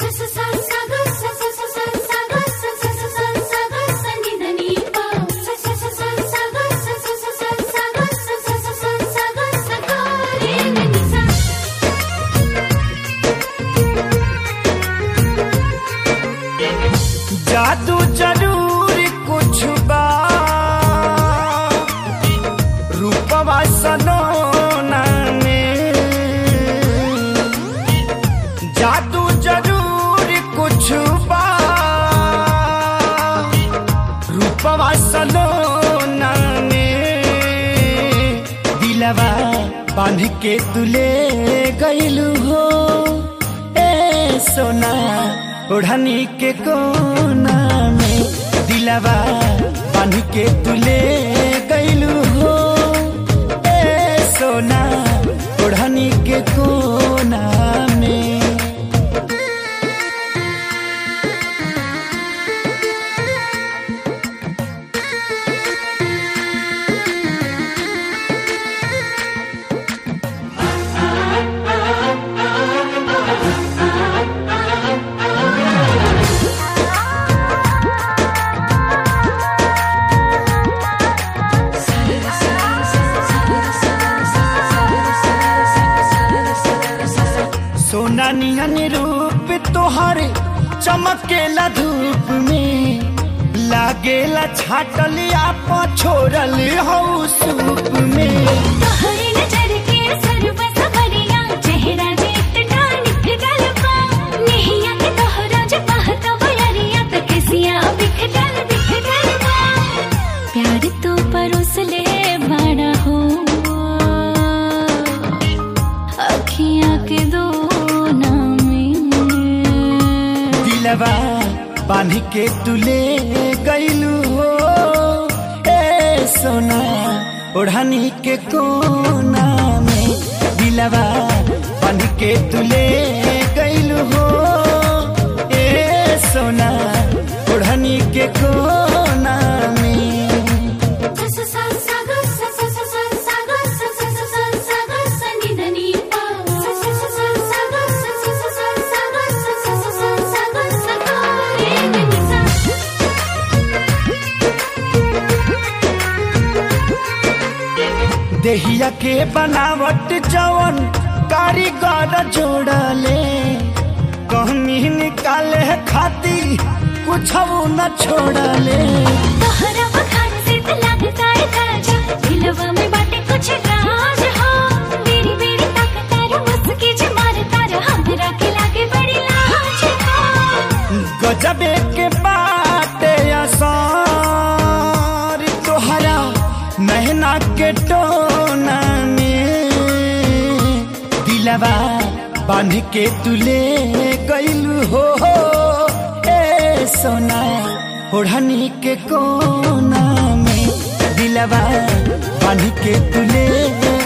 जादू जरूर कुछ बा रूपवा सलोना में, जादू जरूर कुछ बा रूपवा सलोना में। दिलवा बांध के तुले गइलू हो ए सोना ओढ़नी के कोना में। दिलवा बांध के तुले गइलू हो ए सोना ओढ़नी के कोना में। सोना नियन रूप तोहरे चमकेला धूप में, लागेला छाटलिया छोड़ल हो सूप में। तोहरे नजर के सरब सबरिया चेहरा देख डानिक गलबा, नहिया के तोहरा जे कहता बयरिया त केसिया बिख गलबा। प्यार तो परोस ले बड़ा हो अखियां के दो दिलवा बांध के तुले गइलू हो ए सोना ओढ़नी के कोना में। दिलवा बांध के तुले गइलू हो ए सोना ओढ़नी के कोना में। देहिया के बनावट जवन कारीगर जोड़ले, कहनी निकाले खाती कुछ न छोड़ले। तोहरा बखान से लगता है ताजा, दिलवा में बाटे कुछ राज हो। मेरी मेरी ताकतार मुस्की जे मारतार हमरा के लागे बड़ी लाज हो। गजबे के बाटे असर तोहरा नैना के टोना में। दिलवा बांध के तुले गइलू हो ए सोना ओढ़नी के कोना में। दिलवा बांध के तुले